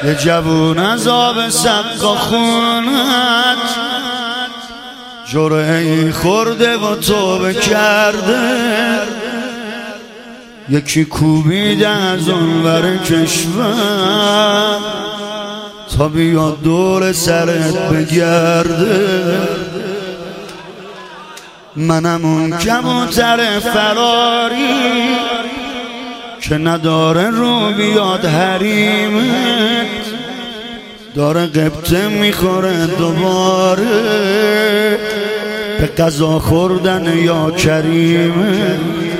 یه جوون از آب سقا خونت جرعه‌ای خورده و توبه کرده، یکی کوبیده از اونور کشور تا بیاد دور سرت بگرده. منم اون کبوتر فراری که نداره رو بیاد حریمت، داره قبطه میخوره دوباره به قضا خوردن یا کریمت.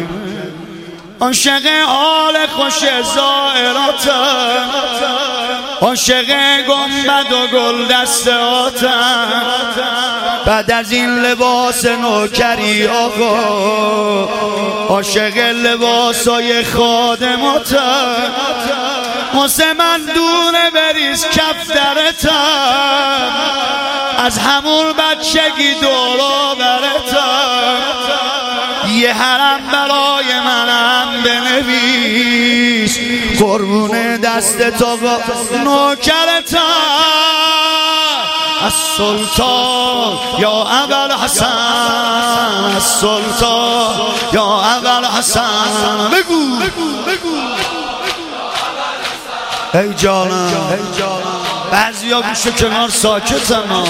عاشق حال خوش زائراتم، عاشق گنبد و گل دستاتم، بعد از این لباس نوکری آقا عاشق لباسای خادماتم. واسه من دونه بریز کفترتم، از همون بچگی دورا برتم، یه حرم برای منم بنویس قربون دست آقا نوکرتم. السلطان یا ابوالحسن، السلطان یا ابوالحسن. بگو ای جانم، بعضی ها گوشه کنار ساکتن ها.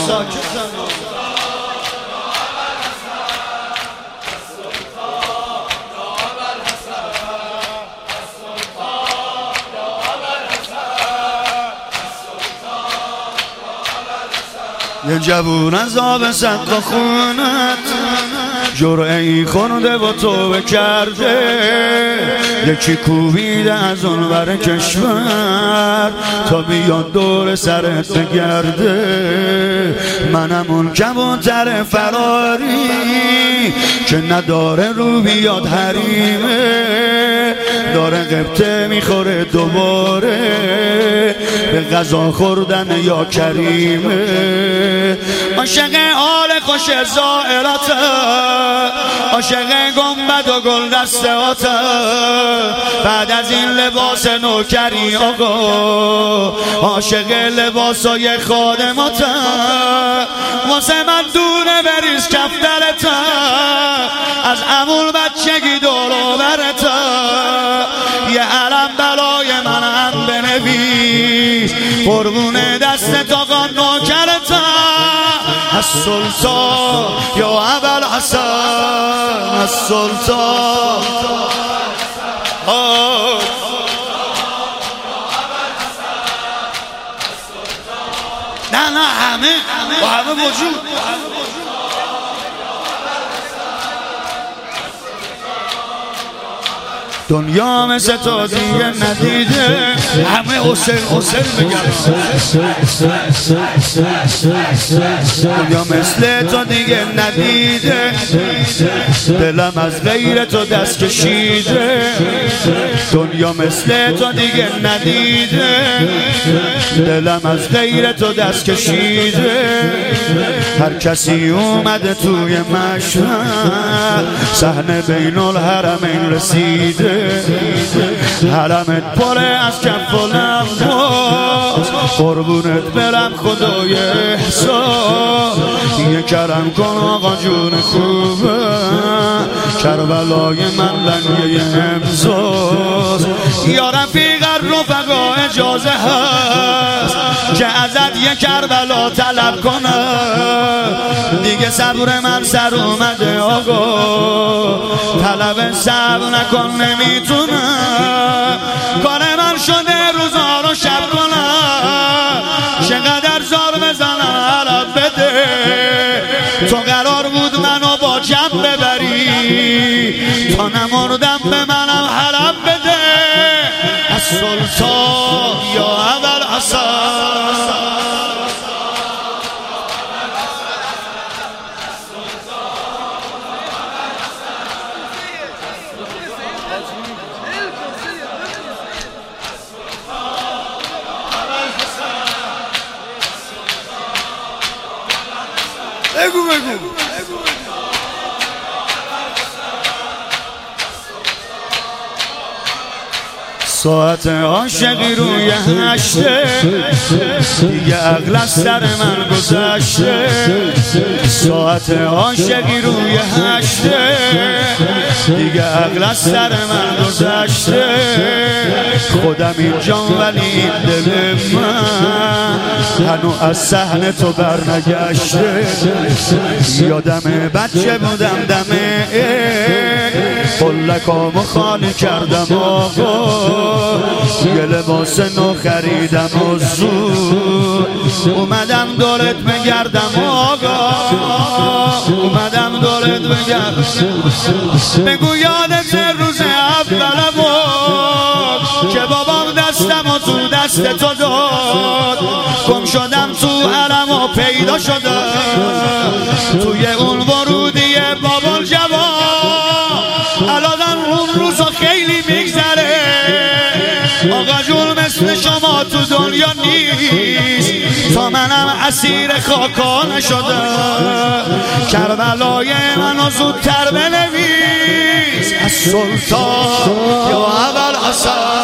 یه جوون از آب سقا خونت جرعه‌ای خورده و توبه کرده، یکی کوبیده از اونور کشور تا بیاد دور سرت بگرده. منم اون کبوتر فراری که نداره رو بیاد حریمه، داره قبطه میخوره دوباره به غذا خوردن یا کریمه. عاشق حال خوش زائراتم، عاشق گنبد و گل دستاتم، بعد از این لباس نوکری آقا عاشق لباسای خادماتم. واسه من دونه بریز کفترتم، از عمول بچگی دورو برتم، یه علم برای منم بنویس قربون دست آقا نوکرتم. السلطان یا ابوالحسن، السلطان. نه همه وجود. دنیا مثل تو دیگه ندیده، همه حسین بگم. دنیا مثل تو دیگه ندیده، دلم از غیر تو دست کشیده. دنیا مثل تو دیگه ندیده، دلم از غیر تو دست کشیده. هر کسی اومده توی مشهد، صحنه بین الحرمین رسیده. حرمت پره از کف و لباس، قربونت برم خدای احساس. یه کرم کن آقا جون خوبه، کربلای من لنگه امساز. یا رفیق الرفقا اجازه هست که ازت یه کربلا طلب کنم، دیگه صبر من سر اومده آقا، طلب صبر نکن نمیتونم. کار من شده روزا رو شب کنم، چقدر زار بزنم حلب بده. تو قرار بود منو با جمع ببری، تا نمردم به منم حلب بده. السلطان یا ابوالحسن. بگو ساعت عاشقی روی هشته دیگه عقل از سر من گذشته ساعت عاشقی روی هشته دیگه عقل از سر من گذشته خودم اینجا ولی این دل من هنو از صحنه تو برنگشته یادم بچه بودم دمه قلکامو خالی کردم آقا یه لباس نو خریدم و زود اومدم دورت بگردم آقا اومدم دورت بگردم بگو یادت روز اول بود که بابام دستم و تو دست تو داد گم شدم تو حرم و پیدا شدم توی اون ورودی بابال جوان الان اون روزا خیلی میگذره آقا جون مثل شما تو دنیا نیست تا منم اسیر خاکا نشدم کربلای منو زودتر بنویس از سلطان یا اول حسن